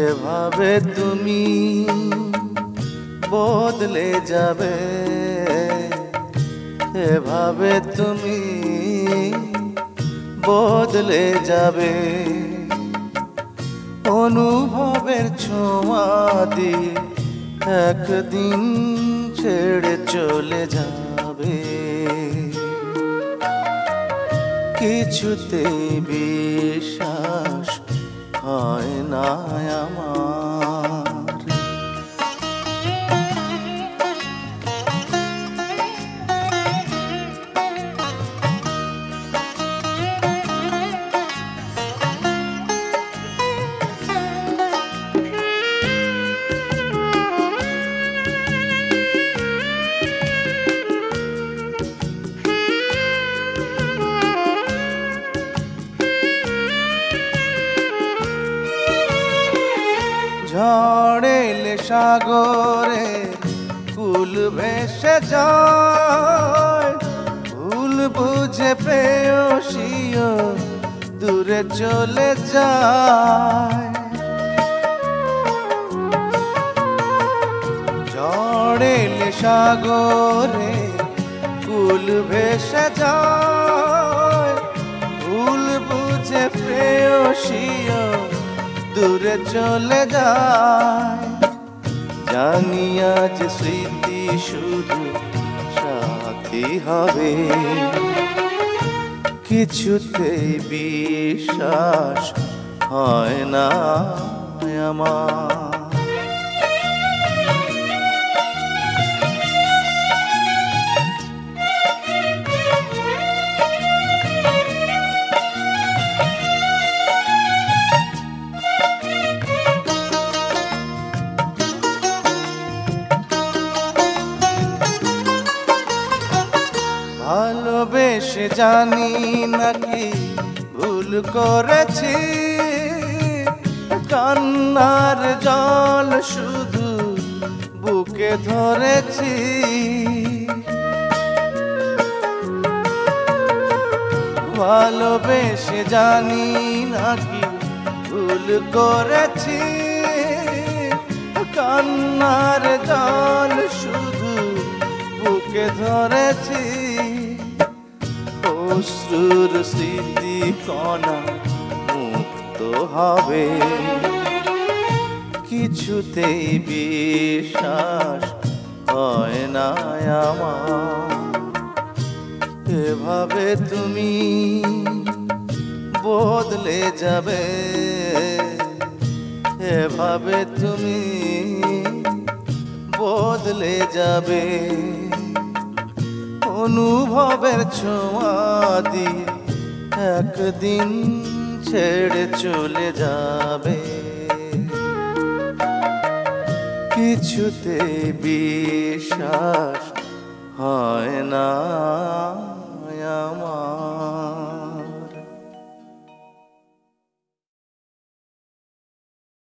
এভাবে তুমি বদলে যাবে, এভাবে তুমি বদলে যাবে, অনুভবের ছোঁয়া দিয়ে একদিন ছেড়ে চলে যাবে। কিছুতেই বিশ্বাস হয় না আমার। ঝড় এলে সাগরে কুল ভেসে যায়, ভুল বুঝে প্রেয়সীও দূরে চলে যায়। ঝড় এলে সাগরে কুল ভেসে যায়, ভুল বুঝে প্রেয়সীও দূরে চলে যায়। জানি আজ স্মৃতি শুধু সাথী হবে, কিছুতেই বিশ্বাস হয় না আমার। ভালোবেসে জানি নাকি ভুল করেছি, কান্নার জল শুধু বুকে ধরেছি। ভালোবেসে জানি নাকি ভুল করেছি, কান্নার জল শুধু বুকে ধরেছি। অশ্রুর স্মৃতি কণা মুক্ত হবে, কিছুতেই বিশ্বাস হয় না আমার। এভাবে তুমি বদলে যাবে, এভাবে তুমি বদলে যাবে, অনুভবের ছোঁয়া দিয়ে একদিন ছেড়ে চলে যাবে। কিছুতে বিশ্বাস হয় না আমার।